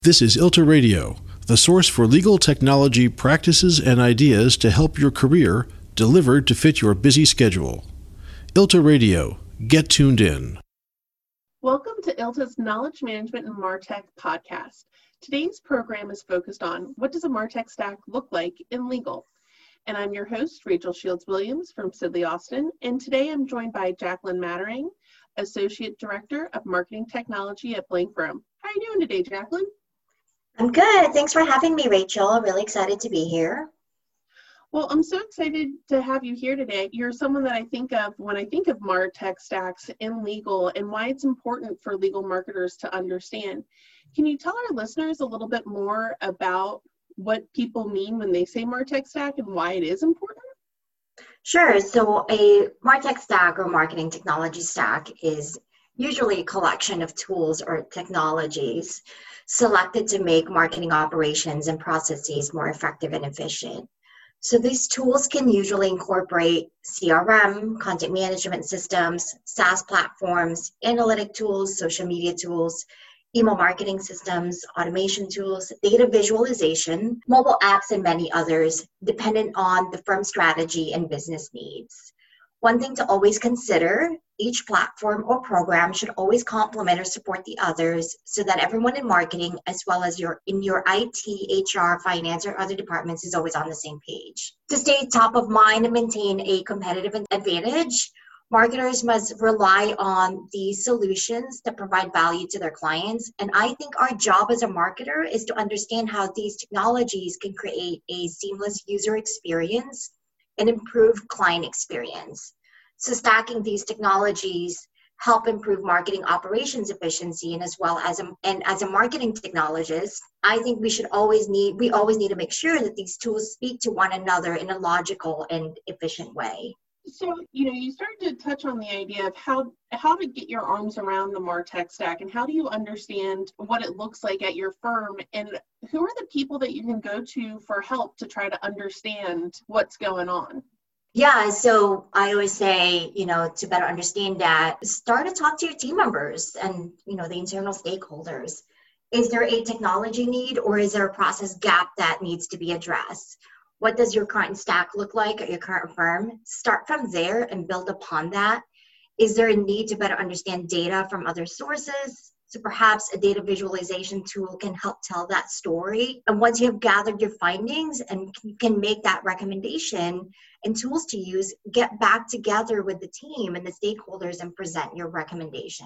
This is ILTA Radio, the source for legal technology practices and ideas to help your career, delivered to fit your busy schedule. ILTA Radio, get tuned in. Welcome to ILTA's Knowledge Management and MarTech podcast. Today's program is focused on what does a MarTech stack look like in legal? And I'm your host, Rachel Shields-Williams from Sidley Austin, and today I'm joined by Jacqueline Mattering, Associate Director of Marketing Technology at Blank Rome. How are you doing today, Jacqueline? I'm good. Thanks for having me, Rachel. I'm really excited to be here. Well, I'm so excited to have you here today. You're someone that I think of when I think of MarTech stacks in legal and why it's important for legal marketers to understand. Can you tell our listeners a little bit more about what people mean when they say MarTech stack and why it is important? Sure. So a MarTech stack or marketing technology stack is usually a collection of tools or technologies selected to make marketing operations and processes more effective and efficient. So these tools can usually incorporate CRM, content management systems, SaaS platforms, analytic tools, social media tools, email marketing systems, automation tools, data visualization, mobile apps, and many others, dependent on the firm's strategy and business needs. One thing to always consider, each platform or program should always complement or support the others so that everyone in marketing, as well as your IT, HR, finance, or other departments is always on the same page. To stay top of mind and maintain a competitive advantage, marketers must rely on these solutions that provide value to their clients. And I think our job as a marketer is to understand how these technologies can create a seamless user experience and improve client experience. So stacking these technologies help improve marketing operations efficiency, and as a marketing technologist, I think we always need to make sure that these tools speak to one another in a logical and efficient way. So, you started to touch on the idea of how to get your arms around the MarTech stack and how do you understand what it looks like at your firm and who are the people that you can go to for help to try to understand what's going on? Yeah, so I always say, to better understand that, start to talk to your team members and, the internal stakeholders. Is there a technology need or is there a process gap that needs to be addressed? What does your current stack look like at your current firm? Start from there and build upon that. Is there a need to better understand data from other sources? So perhaps a data visualization tool can help tell that story. And once you have gathered your findings and can make that recommendation and tools to use, get back together with the team and the stakeholders and present your recommendation.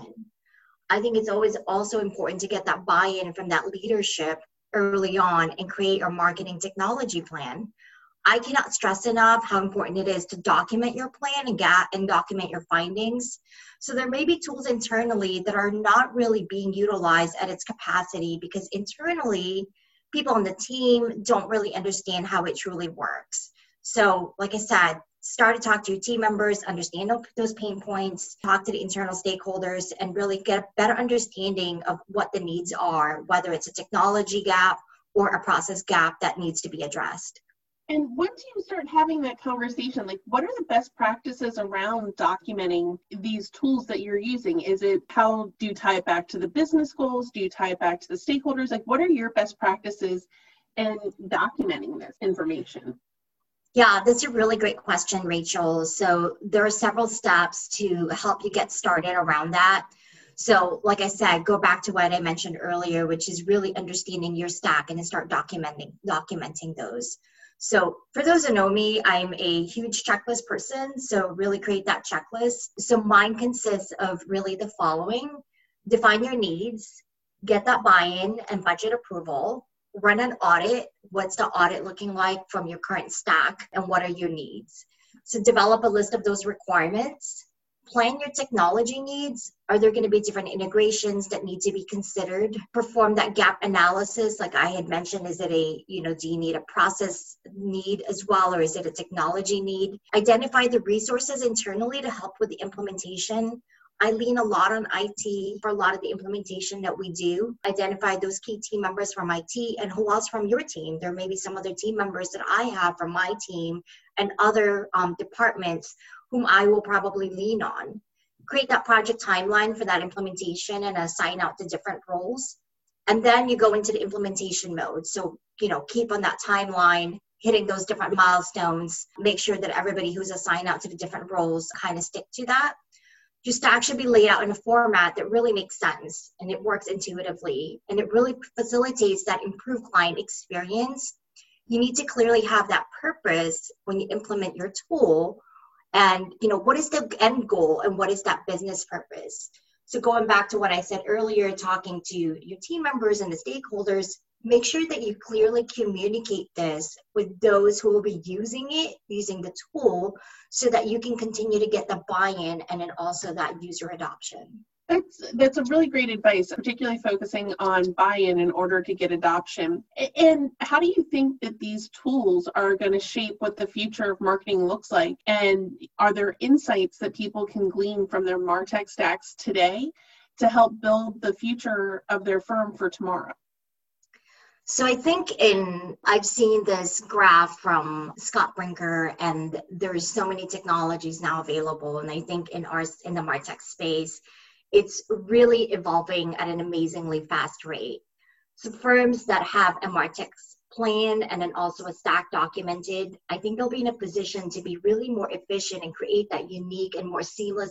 I think it's always also important to get that buy-in from that leadership early on and create your marketing technology plan. I cannot stress enough how important it is to document your plan and document your findings. So there may be tools internally that are not really being utilized at its capacity because internally, people on the team don't really understand how it truly works. So like I said, start to talk to your team members, understand those pain points, talk to the internal stakeholders, and really get a better understanding of what the needs are, whether it's a technology gap or a process gap that needs to be addressed. And once you start having that conversation, what are the best practices around documenting these tools that you're using? Is it how do you tie it back to the business goals? Do you tie it back to the stakeholders? What are your best practices in documenting this information? Yeah, that's a really great question, Rachel. So there are several steps to help you get started around that. So like I said, go back to what I mentioned earlier, which is really understanding your stack and then start documenting those. So for those who know me, I'm a huge checklist person. So really create that checklist. So mine consists of really the following: define your needs, get that buy-in and budget approval, run an audit. What's the audit looking like from your current stack and what are your needs? So develop a list of those requirements. Plan your technology needs. Are there going to be different integrations that need to be considered? Perform that gap analysis. Like I had mentioned, is it do you need a process need as well, or is it a technology need? Identify the resources internally to help with the implementation. I lean a lot on IT for a lot of the implementation that we do. Identify those key team members from IT and who else from your team. There may be some other team members that I have from my team and other departments whom I will probably lean on. Create that project timeline for that implementation and assign out the different roles. And then you go into the implementation mode. So, keep on that timeline, hitting those different milestones, make sure that everybody who's assigned out to the different roles kind of stick to that. Your stack should be laid out in a format that really makes sense and it works intuitively and it really facilitates that improved client experience. You need to clearly have that purpose when you implement your tool and, what is the end goal and what is that business purpose? So going back to what I said earlier, talking to your team members and the stakeholders, make sure that you clearly communicate this with those who will be using the tool, so that you can continue to get the buy-in and then also that user adoption. That's a really great advice, particularly focusing on buy-in in order to get adoption. And how do you think that these tools are going to shape what the future of marketing looks like? And are there insights that people can glean from their MarTech stacks today to help build the future of their firm for tomorrow? So I think I've seen this graph from Scott Brinker, and there's so many technologies now available. And I think in the MarTech space, it's really evolving at an amazingly fast rate. So firms that have a MarTech plan and then also a stack documented, I think they'll be in a position to be really more efficient and create that unique and more seamless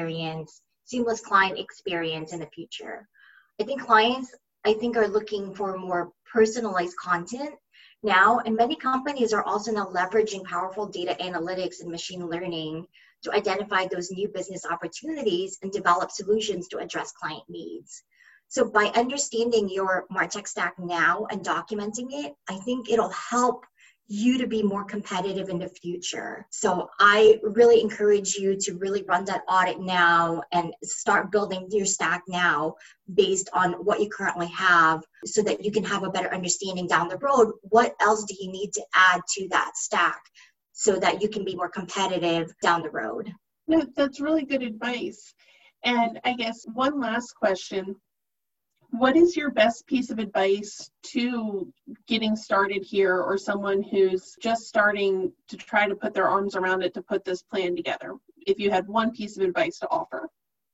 client experience in the future. I think clients are looking for more personalized content now, and many companies are also now leveraging powerful data analytics and machine learning to identify those new business opportunities and develop solutions to address client needs. So by understanding your MarTech stack now and documenting it, I think it'll help you to be more competitive in the future. So I really encourage you to really run that audit now and start building your stack now based on what you currently have, so that you can have a better understanding down the road. What else do you need to add to that stack so that you can be more competitive down the road? No, that's really good advice. And I guess one last question. What is your best piece of advice to getting started here, or someone who's just starting to try to put their arms around it to put this plan together? If you had one piece of advice to offer.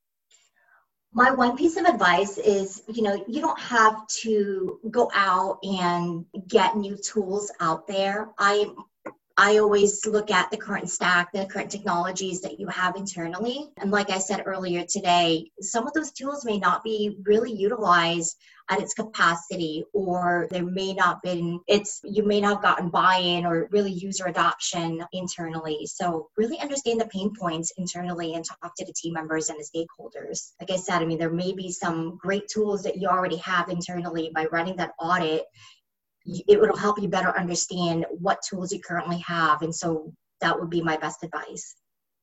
My one piece of advice is, you don't have to go out and get new tools out there. I always look at the current stack, the current technologies that you have internally. And like I said earlier today, some of those tools may not be really utilized at its capacity, or you may not have gotten buy-in or really user adoption internally. So really understand the pain points internally and talk to the team members and the stakeholders. Like I said, there may be some great tools that you already have internally. By running that audit, it will help you better understand what tools you currently have. And so that would be my best advice.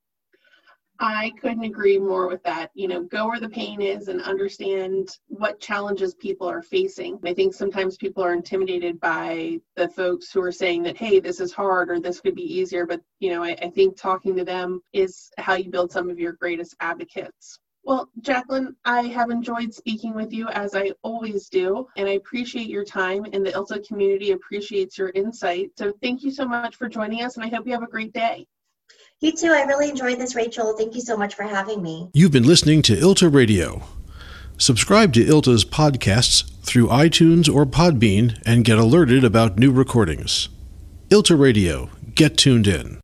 I couldn't agree more with that. Go where the pain is and understand what challenges people are facing. I think sometimes people are intimidated by the folks who are saying that, hey, this is hard or this could be easier. But, I think talking to them is how you build some of your greatest advocates. Well, Jacqueline, I have enjoyed speaking with you, as I always do, and I appreciate your time, and the ILTA community appreciates your insight. So thank you so much for joining us, and I hope you have a great day. You too. I really enjoyed this, Rachel. Thank you so much for having me. You've been listening to ILTA Radio. Subscribe to ILTA's podcasts through iTunes or Podbean and get alerted about new recordings. ILTA Radio. Get tuned in.